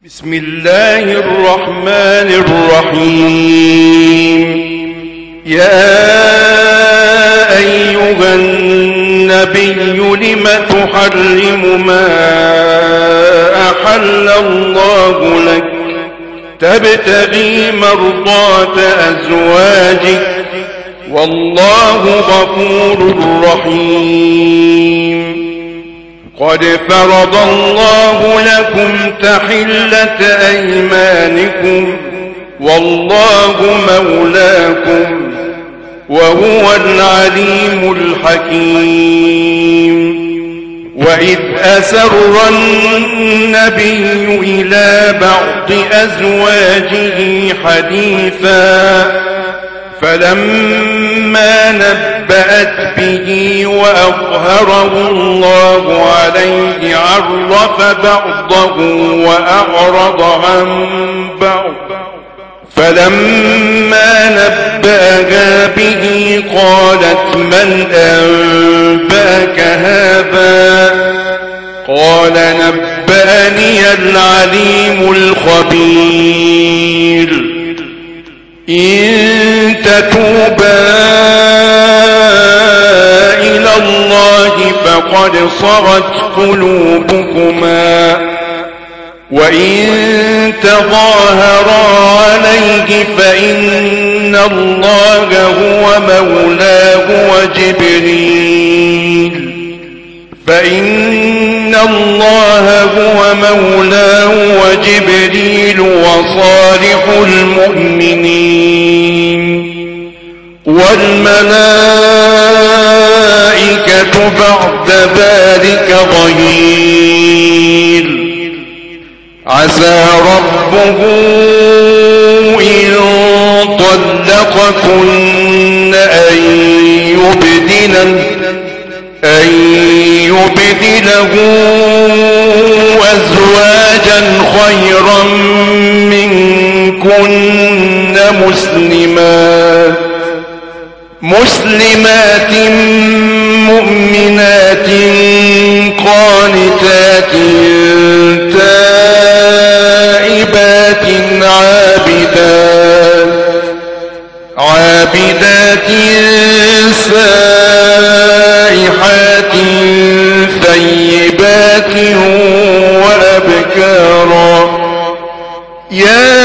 بسم الله الرحمن الرحيم. يا أيها النبي لم تحرم ما أحل الله لك تبتغي مرضات أزواجك والله غفور رحيم. قد فرض الله لكم تحلة أيمانكم والله مولاكم وهو العليم الحكيم. وإذ أسر النبي إلى بعض أزواجه حديثا فلما نبأت به وأظهره الله عليه عرف بعضه وأعرض عن بعض. فلما نبأها به قالت من أنبأك هذا؟ قال نبأني العليم الخبير. إن تتوبا إلى الله فقد صغت قلوبكما وإن تظاهرا عليه فإن الله هو مولاه وجبريل وصالح المؤمنين والملائكة بعد ذلك ظهير. عسى ربه إن طلقكن أن يبدله أزواجا خيرا منكن مسلمات مؤمنات قانتات تائبات عابدات سائحات ثيبات وأبكارا. يا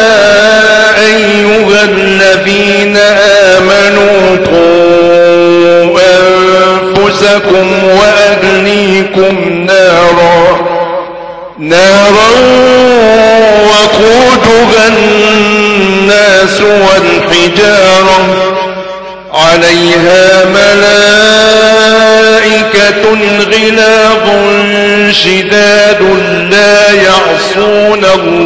أيها الذين آمنوا قوا أنفسكم وأهليكم نارا وقودها الناس والحجارة عليها ملائكة غلاظ شداد لا يعصون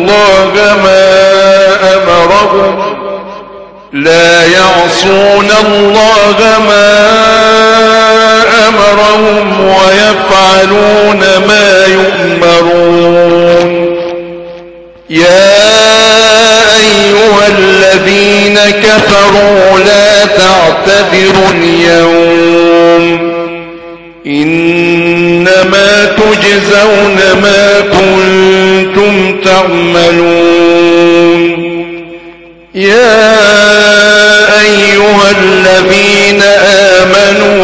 الله ما أمرهم ويفعلون ما يؤمرون. يا أيها الذين كفروا لا تعتذروا اليوم إنما تجزون ما كنتم تعملون. يا أيها الذين آمنوا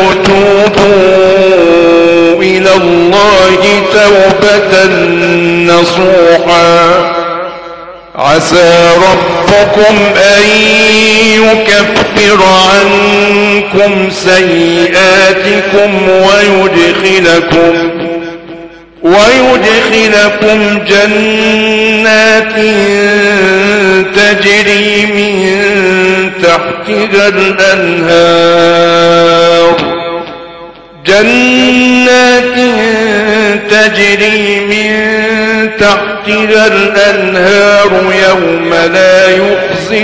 توبوا إلى الله توبة نصوحا. عسى ربكم أن يكفر عنكم سيئاتكم ويدخلكم جنات تجري من تحتها الأنهار يوم لا يخزي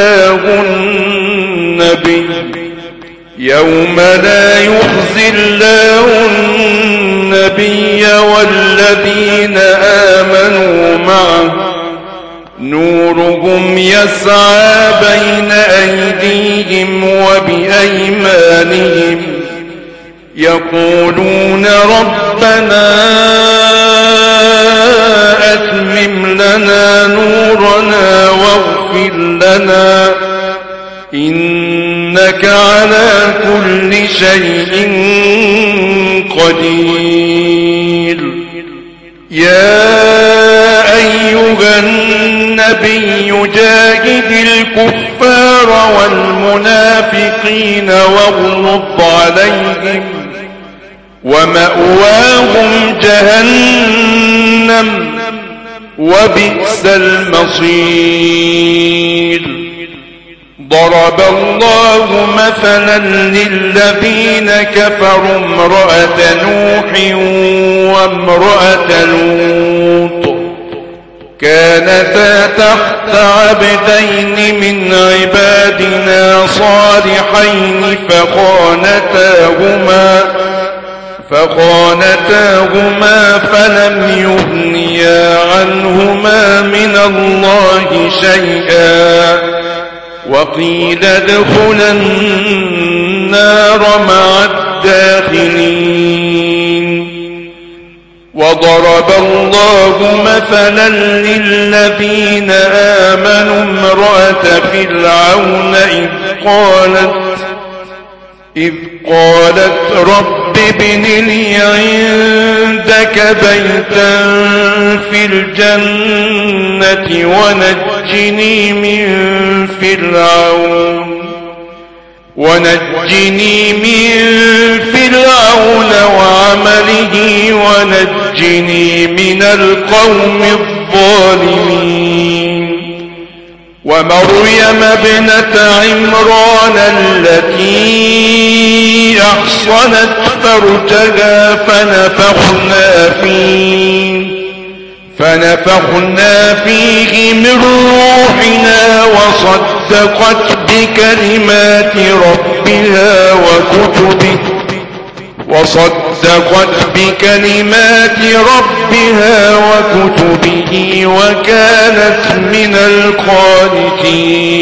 الله النبي والذين آمنوا معه نورهم يسعى بين أيديهم وبأيمانهم يقولون ربنا أتمم لنا على كل شيء قدير. يا أيها النبي جاهد الكفار والمنافقين واغلظ عليهم ومأواهم جهنم وبئس المصير. ضرب الله مثلا للذين كفروا امرأة نوح وامرأة لوط كانتا تحت عبدين من عبادنا صالحين فخانتاهما فلم يغنيا عنهما من الله شيئا وقيل ادخلا النار مع الداخلين. وضرب الله مثلا للذين آمنوا امرأة فرعون إذ قالت رب ابن لي عندك بيتا في الجنة ونجني من فرعون وعمله ونجني من القوم الظالمين. ومريم ابنة عمران التي أحصنت فرجها فنفخنا فيه من روحنا وصدقت بكلمات ربها وكتبه وكانت من القانتين.